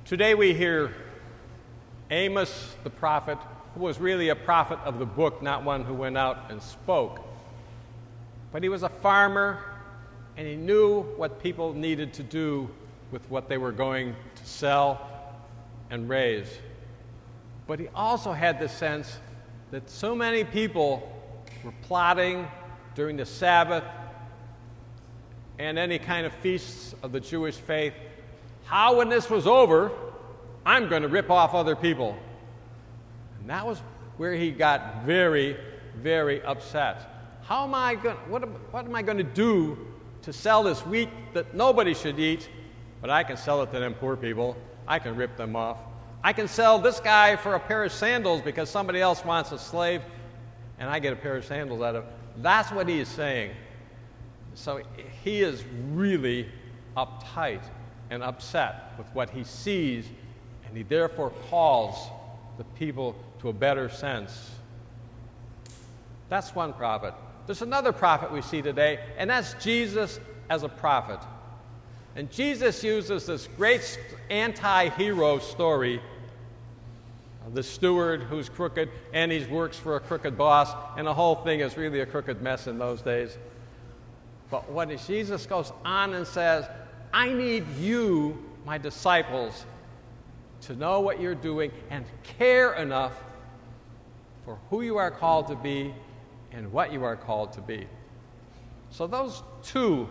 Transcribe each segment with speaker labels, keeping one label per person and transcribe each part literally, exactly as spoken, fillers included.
Speaker 1: Today we hear Amos the prophet, who was really a prophet of the book, not one who went out and spoke. But he was a farmer, and he knew what people needed to do with what they were going to sell and raise. But he also had the sense that so many people were plotting during the Sabbath and any kind of feasts of the Jewish faith, how when this was over, I'm going to rip off other people. And that was where he got very, very upset. How am I going? What, what am I going to do to sell this wheat that nobody should eat, but I can sell it to them poor people? I can rip them off. I can sell this guy for a pair of sandals because somebody else wants a slave, and I get a pair of sandals out of it. That's what he is saying. So he is really uptight and upset with what he sees, and he therefore calls the people to a better sense. That's one prophet. There's another prophet we see today, and that's Jesus as a prophet. And Jesus uses this great anti-hero story of the steward who's crooked, and he works for a crooked boss, and the whole thing is really a crooked mess in those days. But when Jesus goes on and says, I need you, my disciples, to know what you're doing and care enough for who you are called to be and what you are called to be. So those two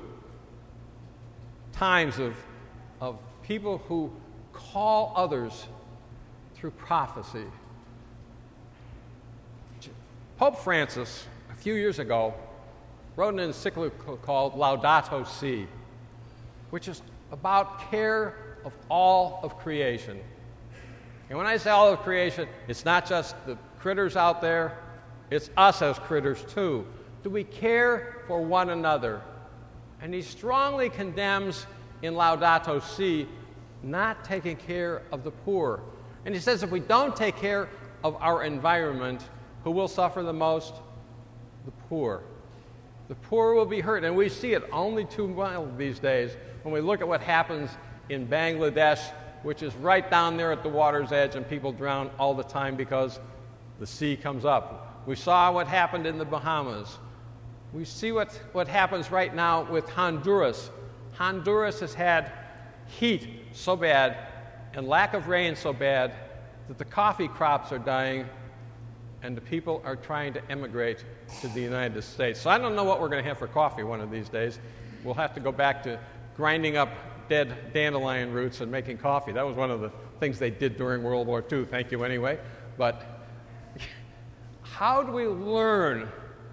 Speaker 1: times of, of people who call others through prophecy. Pope Francis, a few years ago, wrote an encyclical called Laudato Si, which is about care of all of creation. And when I say all of creation, it's not just the critters out there, it's us as critters too. Do we care for one another? And he strongly condemns in Laudato Si not taking care of the poor. And he says if we don't take care of our environment, who will suffer the most? The poor. The poor will be hurt, and we see it only too well these days when we look at what happens in Bangladesh, which is right down there at the water's edge, and people drown all the time because the sea comes up. We saw what happened in the Bahamas. We see what, what happens right now with Honduras. Honduras has had heat so bad and lack of rain so bad that the coffee crops are dying, and the people are trying to emigrate to the United States. So I don't know what we're going to have for coffee one of these days. We'll have to go back to grinding up dead dandelion roots and making coffee. That was one of the things they did during World War Two. Thank you anyway. But how do we learn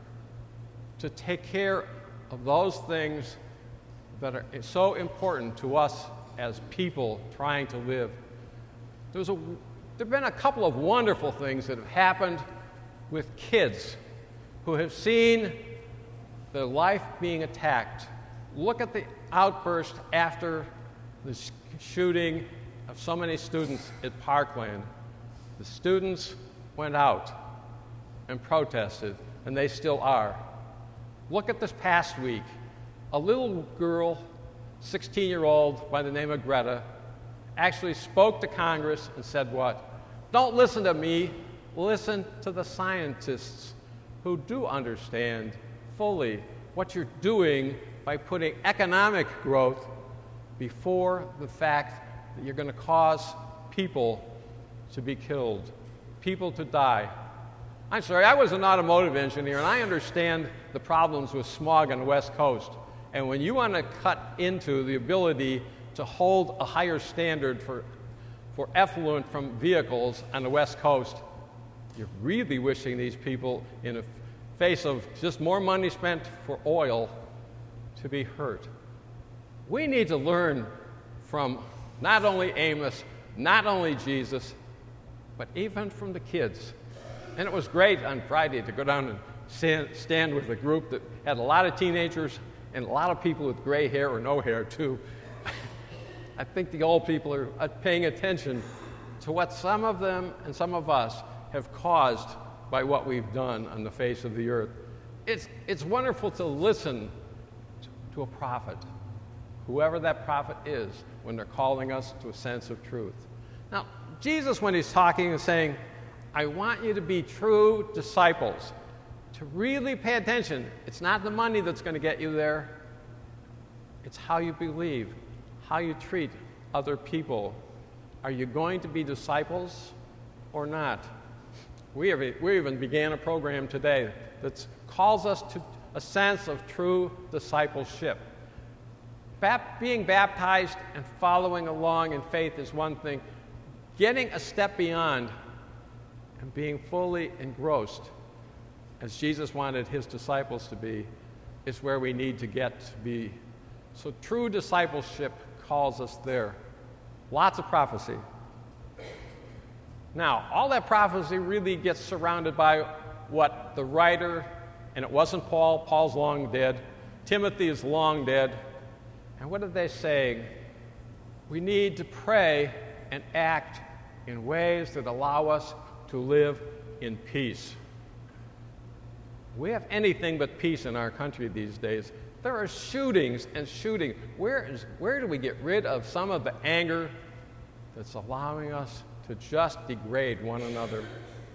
Speaker 1: to take care of those things that are so important to us as people trying to live? There's a, there have been a couple of wonderful things that have happened with kids who have seen their life being attacked. Look at the outburst after the sh- shooting of so many students at Parkland. The students went out and protested, and they still are. Look at this past week. A little girl, sixteen-year-old by the name of Greta, actually spoke to Congress and said what? Don't listen to me, listen to the scientists who do understand fully what you're doing by putting economic growth before the fact that you're going to cause people to be killed, people to die. I'm sorry, I was an automotive engineer, and I understand the problems with smog on the West Coast. And when you want to cut into the ability to hold a higher standard for, for effluent from vehicles on the West Coast, you're really wishing these people, in the face of just more money spent for oil, to be hurt. We need to learn from not only Amos, not only Jesus, but even from the kids. And it was great on Friday to go down and stand, stand with a group that had a lot of teenagers and a lot of people with gray hair or no hair, too. I think the old people are paying attention to what some of them and some of us have caused by what we've done on the face of the earth. It's, it's wonderful to listen to a prophet whoever that prophet is, when they're calling us to a sense of truth. Now, Jesus, when he's talking, is saying, I want you to be true disciples, to really pay attention. It's not the money that's going to get you there. It's how you believe, how you treat other people. Are you going to be disciples or not? We, have, we even began a program today that calls us to a sense of true discipleship. Bap- being baptized and following along in faith is one thing. Getting a step beyond and being fully engrossed, as Jesus wanted his disciples to be, is where we need to get to be. So true discipleship calls us there. Lots of prophecy. Now, all that prophecy really gets surrounded by what the writer, and it wasn't Paul, Paul's long dead, Timothy is long dead, and what are they saying? We need to pray and act in ways that allow us to live in peace. We have anything but peace in our country these days. There are shootings and shootings. Where is, where do we get rid of some of the anger that's allowing us to just degrade one another?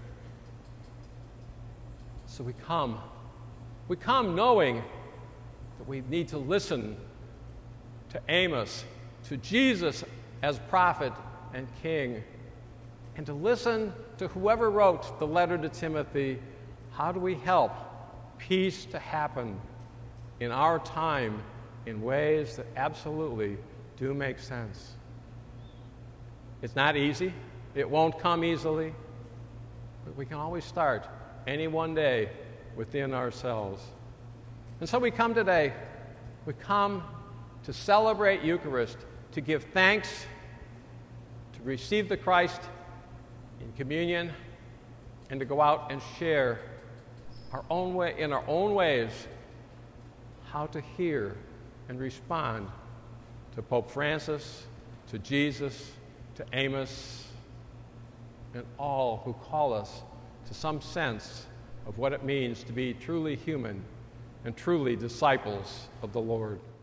Speaker 1: So we come. We come knowing that we need to listen to Amos, to Jesus as prophet and king, and to listen to whoever wrote the letter to Timothy. How do we help peace to happen in our time in ways that absolutely do make sense? It's not easy. It won't come easily. But we can always start any one day within ourselves. And so we come today. We come to celebrate Eucharist, to give thanks, to receive the Christ in communion, and to go out and share our own way, in our own ways, how to hear and respond to Pope Francis, to Jesus, to Amos, and all who call us to some sense of what it means to be truly human and truly disciples of the Lord.